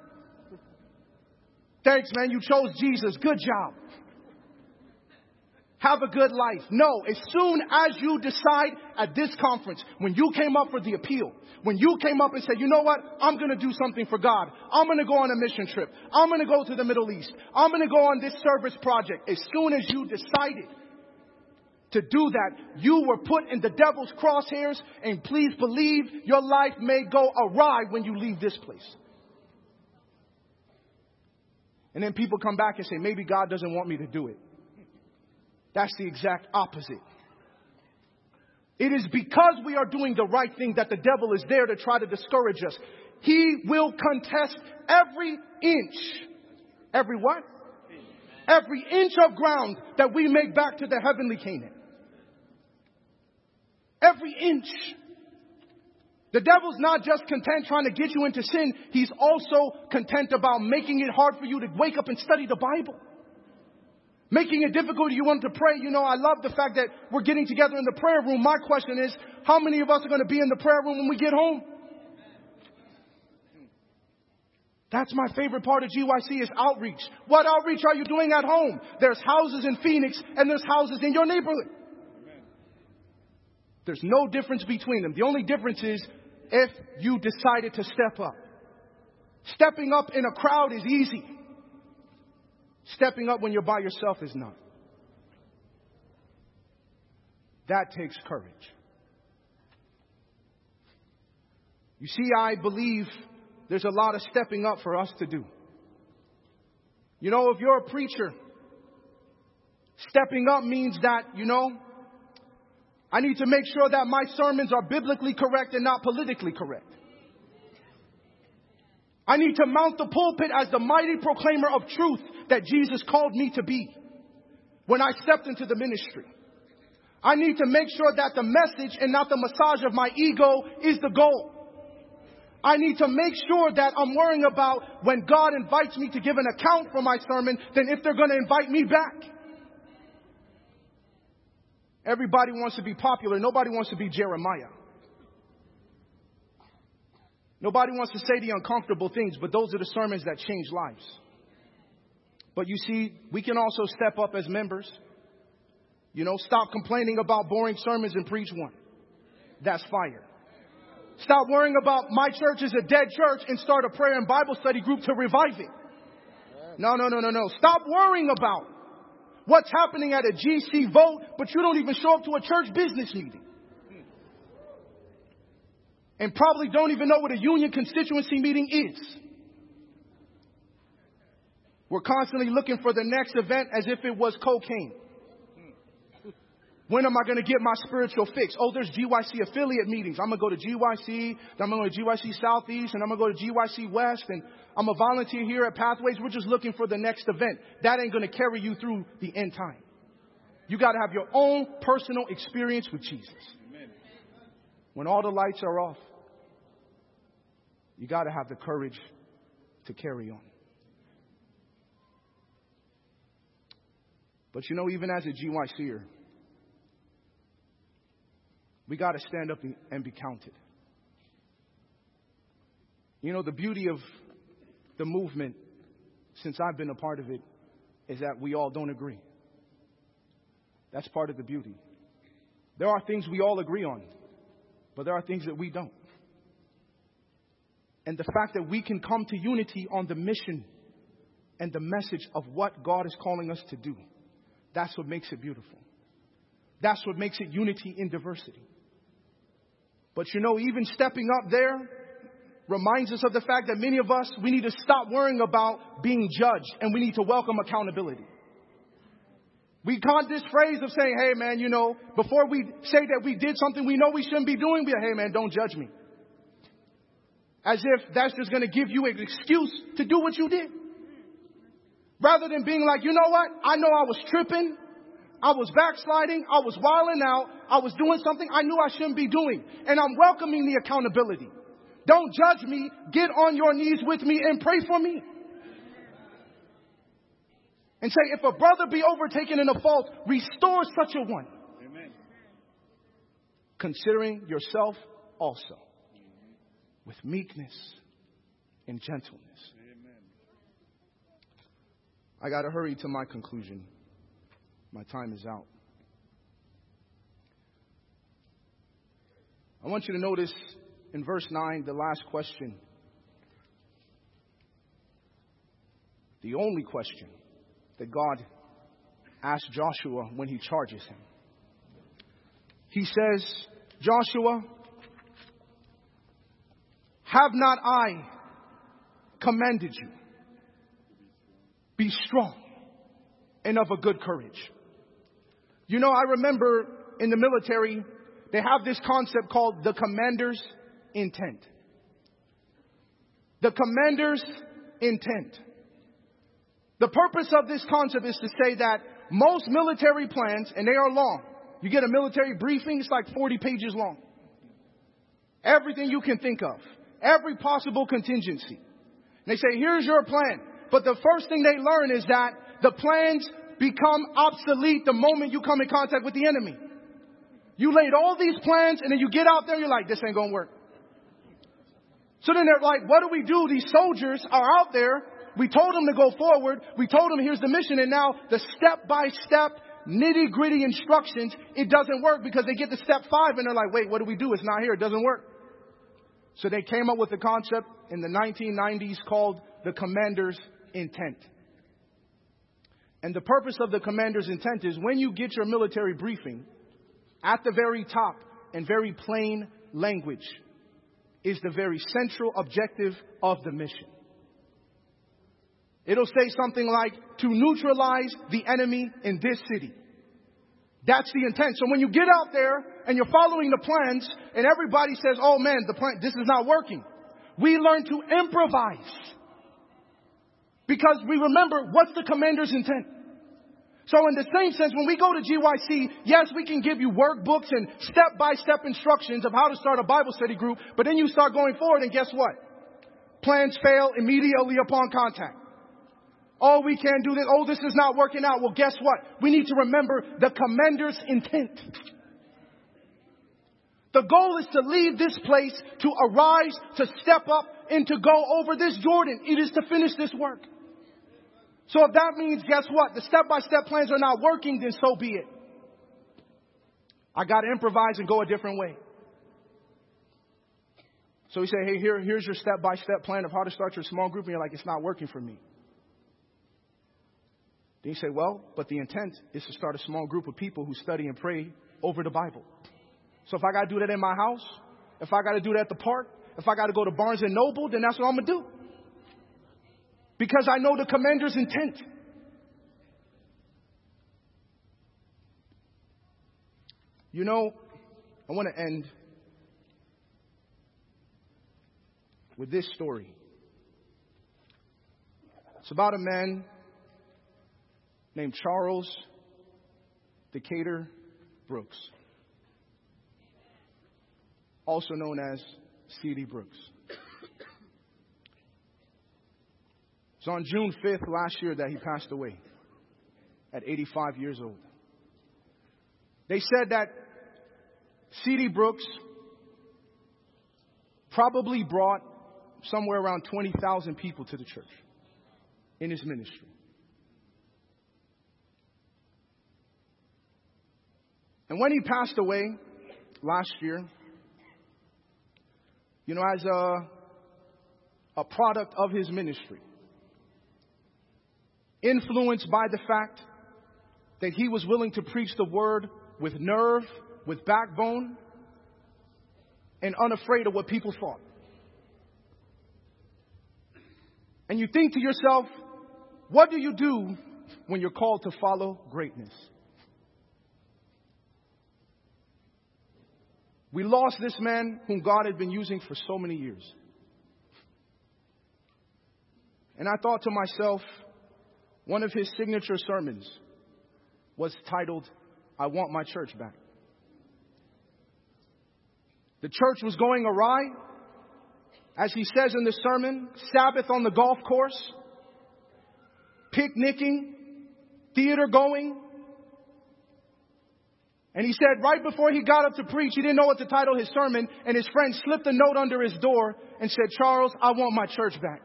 Thanks, man. You chose Jesus. Good job. Have a good life. No, as soon as you decide at this conference, when you came up for the appeal, when you came up and said, you know what, I'm going to do something for God. I'm going to go on a mission trip. I'm going to go to the Middle East. I'm going to go on this service project. As soon as you decided to do that, you were put in the devil's crosshairs, and please believe your life may go awry when you leave this place. And then people come back and say, maybe God doesn't want me to do it. That's the exact opposite. It is because we are doing the right thing that the devil is there to try to discourage us. He will contest every inch. Every what? Every inch of ground that we make back to the heavenly Canaan. Every inch. The devil's not just content trying to get you into sin. He's also content about making it hard for you to wake up and study the Bible. Making it difficult you want to pray. You know, I love the fact that we're getting together in the prayer room. My question is, how many of us are going to be in the prayer room when we get home? That's my favorite part of G Y C is outreach. What outreach are you doing at home? There's houses in Phoenix and there's houses in your neighborhood. There's no difference between them. The only difference is if you decided to step up. Stepping up in a crowd is easy. Stepping up when you're by yourself is not. That takes courage. You see, I believe there's a lot of stepping up for us to do. You know, if you're a preacher, stepping up means that, you know, I need to make sure that my sermons are biblically correct and not politically correct. I need to mount the pulpit as the mighty proclaimer of truth that Jesus called me to be when I stepped into the ministry. I need to make sure that the message and not the massage of my ego is the goal. I need to make sure that I'm worrying about when God invites me to give an account for my sermon, then if they're going to invite me back. Everybody wants to be popular. Nobody wants to be Jeremiah. Nobody wants to say the uncomfortable things, but those are the sermons that change lives. But you see, we can also step up as members. You know, stop complaining about boring sermons and preach one. That's fire. Stop worrying about my church is a dead church and start a prayer and Bible study group to revive it. No, no, no, no, no. Stop worrying about what's happening at a G C vote, but you don't even show up to a church business meeting. And probably don't even know what a union constituency meeting is. We're constantly looking for the next event as if it was cocaine. When am I going to get my spiritual fix? Oh, there's G Y C affiliate meetings. I'm going to go to G Y C, then I'm going to go to G Y C Southeast, and I'm going to go to G Y C West, and I'm a volunteer here at Pathways. We're just looking for the next event. That ain't going to carry you through the end time. You got to have your own personal experience with Jesus. Amen. When all the lights are off, you got to have the courage to carry on. But you know, even as a G Y C-er, we got to stand up and be counted. You know, the beauty of the movement, since I've been a part of it, is that we all don't agree. That's part of the beauty. There are things we all agree on, but there are things that we don't. And the fact that we can come to unity on the mission and the message of what God is calling us to do, that's what makes it beautiful. That's what makes it unity in diversity. But you know, even stepping up there reminds us of the fact that many of us, we need to stop worrying about being judged, and we need to welcome accountability. We got this phrase of saying, hey man, you know, before we say that we did something we know we shouldn't be doing, we say, hey man, don't judge me. As if that's just going to give you an excuse to do what you did. Rather than being like, you know what? I know I was tripping. I was backsliding. I was wilding out. I was doing something I knew I shouldn't be doing. And I'm welcoming the accountability. Don't judge me. Get on your knees with me and pray for me. And say, if a brother be overtaken in a fault, restore such a one. Amen. Considering yourself also with meekness and gentleness. Amen. I got to hurry to my conclusion. My time is out. I want you to notice in verse nine, the last question. The only question that God asked Joshua when he charges him. He says, Joshua, have not I commanded you? Be strong and of a good courage. You know, I remember in the military, they have this concept called the commander's intent. The commander's intent. The purpose of this concept is to say that most military plans, and they are long. You get a military briefing, it's like forty pages long. Everything you can think of. Every possible contingency. And they say, here's your plan. But the first thing they learn is that the plans become obsolete the moment you come in contact with the enemy. You laid all these plans and then you get out there, you're like, this ain't gonna work. So then they're like, what do we do? These soldiers are out there. We told them to go forward. We told them here's the mission. And now the step-by-step, nitty-gritty instructions, it doesn't work because they get to step five and they're like, wait, what do we do? It's not here. It doesn't work. So they came up with a concept in the nineteen nineties called the commander's intent. And the purpose of the commander's intent is when you get your military briefing, at the very top and very plain language is the very central objective of the mission. It'll say something like, to neutralize the enemy in this city. That's the intent. So when you get out there and you're following the plans and everybody says, oh man, the plan, this is not working. We learn to improvise. Because we remember what's the commander's intent. So in the same sense, when we go to G Y C, yes, we can give you workbooks and step-by-step instructions of how to start a Bible study group. But then you start going forward and guess what? Plans fail immediately upon contact. Oh, we can't do this. Oh, this is not working out. Well, guess what? We need to remember the commander's intent. The goal is to leave this place, to arise, to step up, and to go over this Jordan. It is to finish this work. So if that means, guess what? The step-by-step plans are not working, then so be it. I got to improvise and go a different way. So we say, hey, here, here's your step-by-step plan of how to start your small group. And you're like, it's not working for me. Then you say, well, but the intent is to start a small group of people who study and pray over the Bible. So if I got to do that in my house, if I got to do that at the park, if I got to go to Barnes and Noble, then that's what I'm going to do. Because I know the commander's intent. You know, I want to end with this story. It's about a man named Charles Decatur Brooks, also known as C D Brooks. It's on June fifth last year that he passed away at eighty-five years old. They said that C D Brooks probably brought somewhere around twenty thousand people to the church in his ministry. And when he passed away last year, you know, as a, a product of his ministry, influenced by the fact that he was willing to preach the word with nerve, with backbone, and unafraid of what people thought. And you think to yourself, what do you do when you're called to follow greatness? We lost this man whom God had been using for so many years. And I thought to myself, one of his signature sermons was titled, I Want My Church Back. The church was going awry. As he says in the sermon, Sabbath on the golf course, picnicking, theater going. And he said right before he got up to preach, he didn't know what to title his sermon, and his friend slipped a note under his door and said, Charles, I want my church back.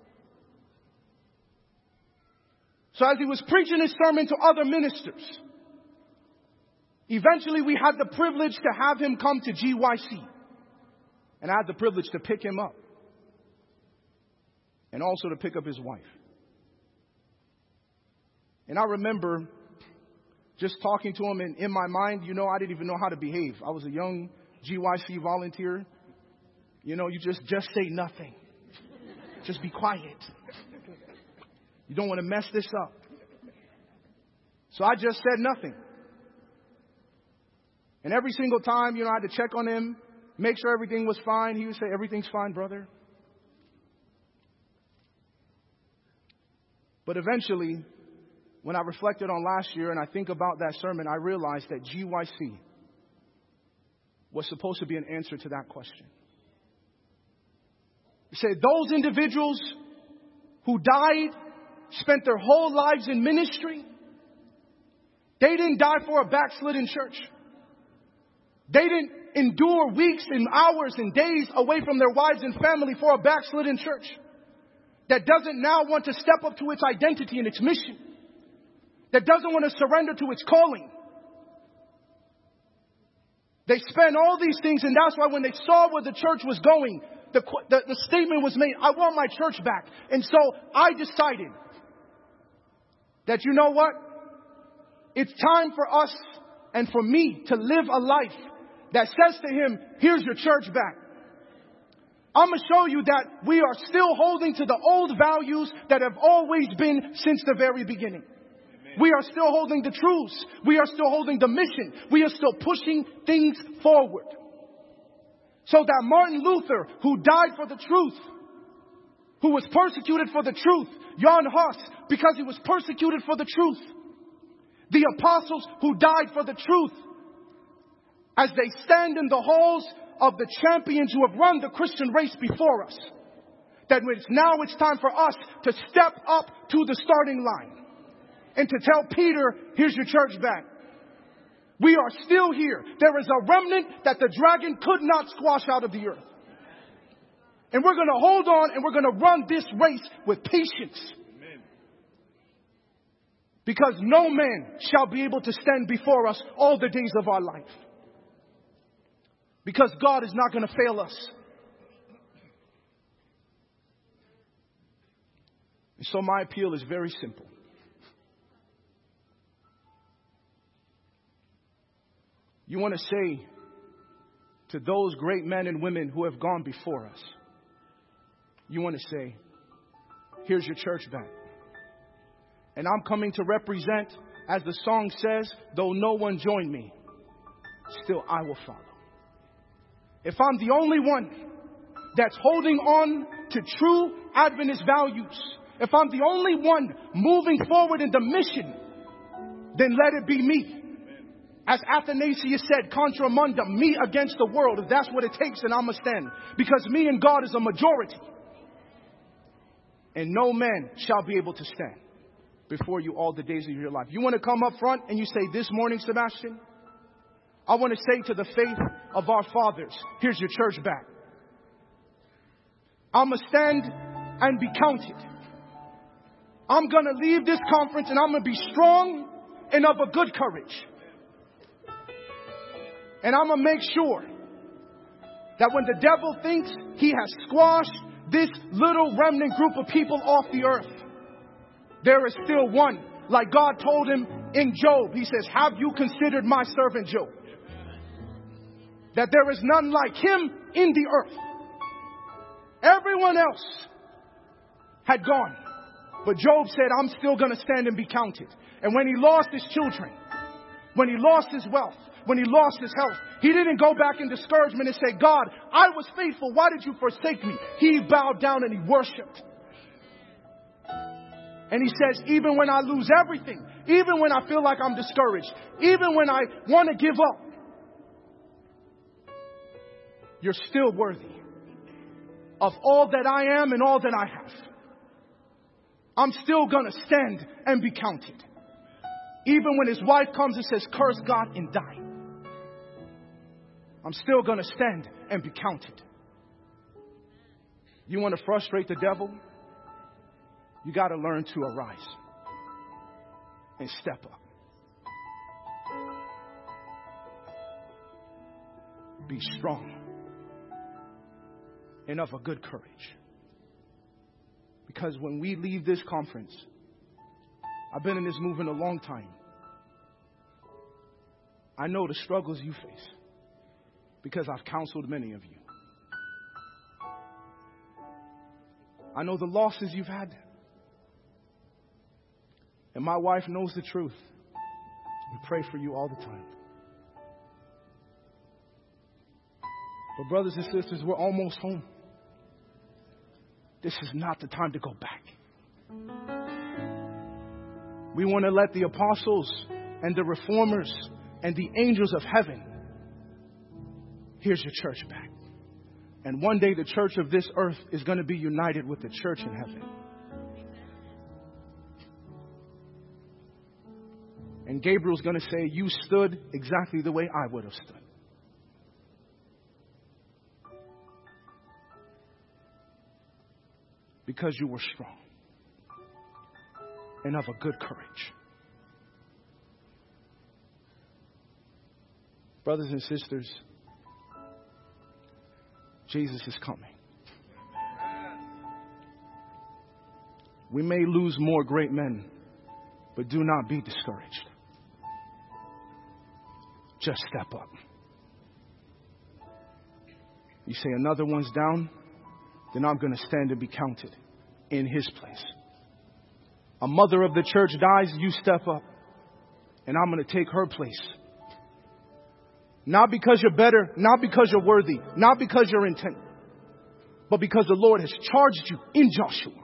So as he was preaching his sermon to other ministers, eventually we had the privilege to have him come to G Y C. And I had the privilege to pick him up. And also to pick up his wife. And I remember just talking to him, and in my mind, you know, I didn't even know how to behave. I was a young G Y C volunteer. You know, you just, just say nothing. Just be quiet. You don't want to mess this up. So I just said nothing. And every single time, you know, I had to check on him, make sure everything was fine. He would say, everything's fine, brother. But eventually, when I reflected on last year and I think about that sermon, I realized that G Y C was supposed to be an answer to that question. He said, those individuals who died, spent their whole lives in ministry, they didn't die for a backslidden church. They didn't endure weeks and hours and days away from their wives and family for a backslidden church that doesn't now want to step up to its identity and its mission, that doesn't want to surrender to its calling. They spent all these things, and that's why when they saw where the church was going, the, the, the statement was made, I want my church back. And so I decided that, you know what? It's time for us and for me to live a life that says to him, here's your church back. I'm going to show you that we are still holding to the old values that have always been since the very beginning. Amen. We are still holding the truths. We are still holding the mission. We are still pushing things forward. So that Martin Luther, who died for the truth, who was persecuted for the truth, Jan Hus, because he was persecuted for the truth, the apostles who died for the truth, as they stand in the halls of the champions who have run the Christian race before us, that it's now it's time for us to step up to the starting line and to tell Peter, here's your church back. We are still here. There is a remnant that the dragon could not squash out of the earth. And we're going to hold on and we're going to run this race with patience. Because no man shall be able to stand before us all the days of our life. Because God is not going to fail us. And so my appeal is very simple. You want to say to those great men and women who have gone before us, you want to say, here's your church back. And I'm coming to represent, as the song says, though no one join me. still I will follow. If I'm the only one that's holding on to true Adventist values, if I'm the only one moving forward in the mission, then let it be me. As Athanasius said, contra mundum, me against the world. If that's what it takes, then I'm going to stand. Because me and God is a majority. And no man shall be able to stand before you all the days of your life. You want to come up front and you say, this morning, Sebastian, I want to say to the faith of our fathers, here's your church back. I'm going to stand and be counted. I'm going to leave this conference and I'm going to be strong and of a good courage. And I'm going to make sure that when the devil thinks he has squashed this little remnant group of people off the earth, there is still one. Like God told him in Job, he says, have you considered my servant Job? That there is none like him in the earth. Everyone else had gone. But Job said, I'm still going to stand and be counted. And when he lost his children, when he lost his wealth, when he lost his health, he didn't go back in discouragement and say, God, I was faithful. Why did you forsake me? He bowed down and he worshiped. And he says, even when I lose everything, even when I feel like I'm discouraged, even when I want to give up, you're still worthy of all that I am and all that I have. I'm still going to stand and be counted. Even when his wife comes and says, curse God and die. I'm still going to stand and be counted. You want to frustrate the devil? You got to learn to arise and step up. Be strong and of a good courage. Because when we leave this conference, I've been in this movement a long time. I know the struggles you face because I've counseled many of you. I know the losses you've had. And my wife knows the truth. We pray for you all the time. But brothers and sisters, we're almost home. This is not the time to go back. We want to let the apostles and the reformers and the angels of heaven, here's your church back. And one day the church of this earth is going to be united with the church in heaven. And Gabriel's going to say, you stood exactly the way I would have stood. Because you were strong and of a good courage. Brothers and sisters, Jesus is coming. We may lose more great men, but do not be discouraged. Just step up. You say another one's down, then I'm going to stand and be counted in his place. A mother of the church dies, you step up, and I'm going to take her place. Not because you're better, not because you're worthy, not because you're intent, but because the Lord has charged you in Joshua.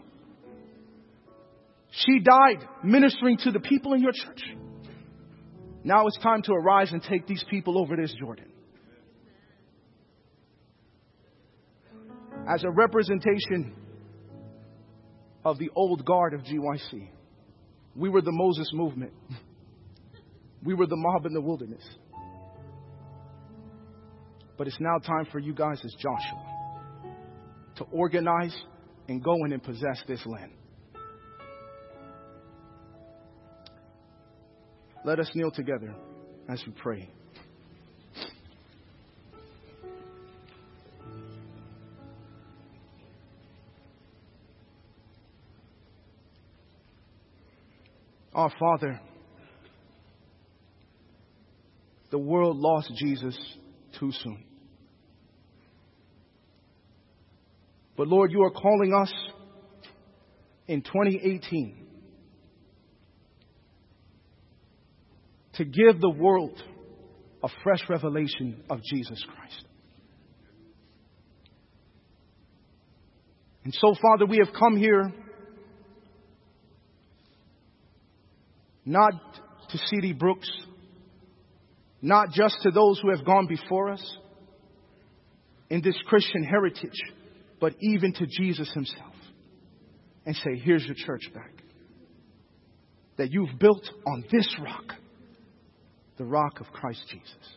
She died ministering to the people in your church. Now it's time to arise and take these people over this Jordan. As a representation of the old guard of G Y C, we were the Moses movement. We were the mob in the wilderness. But it's now time for you guys as Joshua to organize and go in and possess this land. Let us kneel together as we pray. Our Father, the world lost Jesus too soon. But Lord, you are calling us in twenty eighteen to give the world a fresh revelation of Jesus Christ. And so, Father, we have come here not to C D Brooks, not just to those who have gone before us in this Christian heritage, but even to Jesus himself, and say, here's your church back, that you've built on this rock, the rock of Christ Jesus.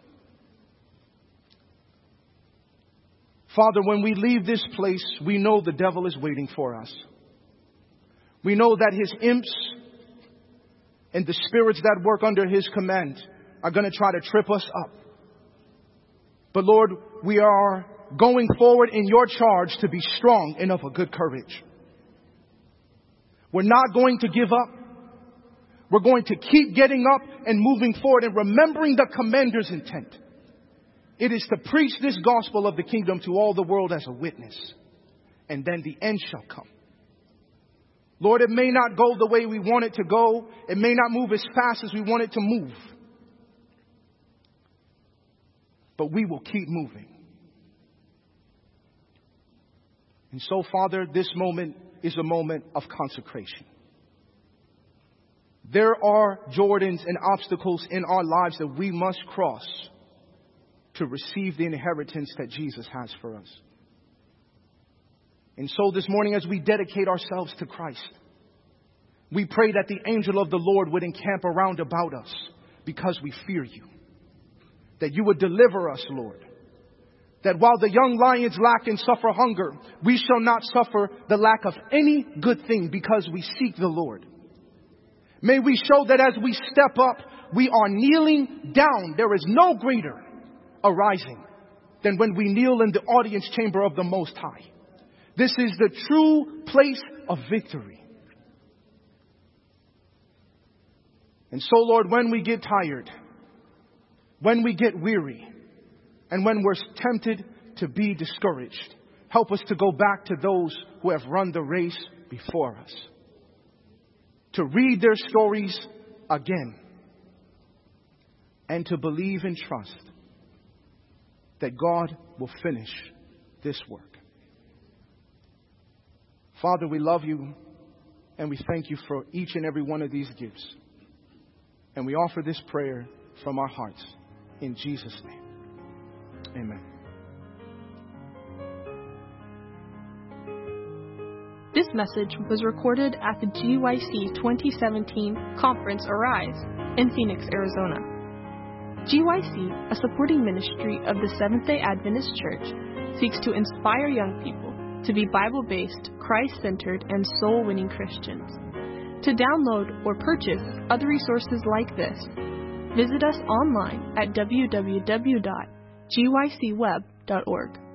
Father, when we leave this place, we know the devil is waiting for us. We know that his imps and the spirits that work under his command are going to try to trip us up. But Lord, we are going forward in your charge to be strong and of a good courage. We're not going to give up. We're going to keep getting up and moving forward and remembering the commander's intent. It is to preach this gospel of the kingdom to all the world as a witness. And then the end shall come. Lord, it may not go the way we want it to go. It may not move as fast as we want it to move. But we will keep moving. And so, Father, this moment is a moment of consecration. There are Jordans and obstacles in our lives that we must cross to receive the inheritance that Jesus has for us. And so this morning, as we dedicate ourselves to Christ, we pray that the angel of the Lord would encamp around about us because we fear you. That you would deliver us, Lord. That while the young lions lack and suffer hunger, we shall not suffer the lack of any good thing because we seek the Lord. May we show that as we step up, we are kneeling down. There is no greater arising than when we kneel in the audience chamber of the Most High. This is the true place of victory. And so, Lord, when we get tired, when we get weary, and when we're tempted to be discouraged, help us to go back to those who have run the race before us. To read their stories again. And to believe and trust that God will finish this work. Father, we love you and we thank you for each and every one of these gifts. And we offer this prayer from our hearts in Jesus' name. Amen. This message was recorded at the G Y C twenty seventeen Conference Arise in Phoenix, Arizona. G Y C, a supporting ministry of the Seventh-day Adventist Church, seeks to inspire young people to be Bible-based, Christ-centered, and soul-winning Christians. To download or purchase other resources like this, visit us online at w w w dot g y c web dot org.